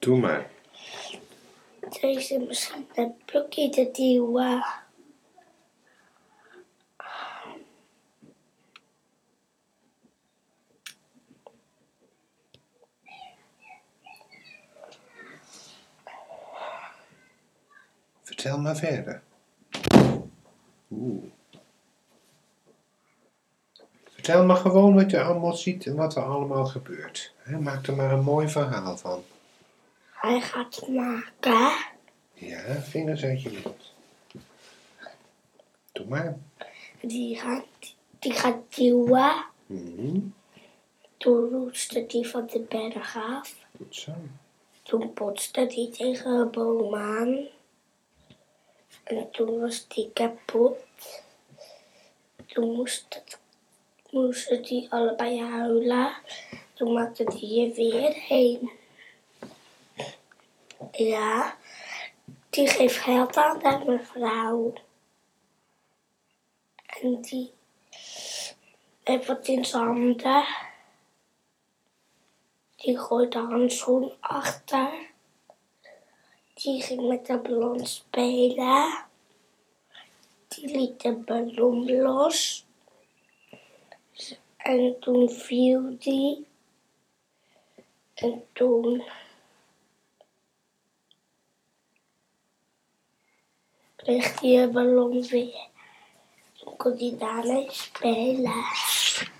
Doe maar. Deze misschien een plukje te duwen. Vertel maar verder. Vertel maar gewoon wat je allemaal ziet en wat er allemaal gebeurt. Maak er maar een mooi verhaal van. Hij gaat maken. Ja, vingers uit je mond. Doe maar. Die gaat duwen. Toen roetste die van de berg af. Goed zo. Toen botste die tegen een boom aan. En toen was die kapot. Toen moesten die allebei huilen. Toen maakte die er weer heen. Ja, die geeft geld aan de mevrouw. En die heeft wat in zijn handen. Die gooit de handschoen achter. Die ging met de ballon spelen. Die liet de ballon los. En toen viel die. En toen kreeg hij een ballon weer. Toen kon hij daarmee spelen.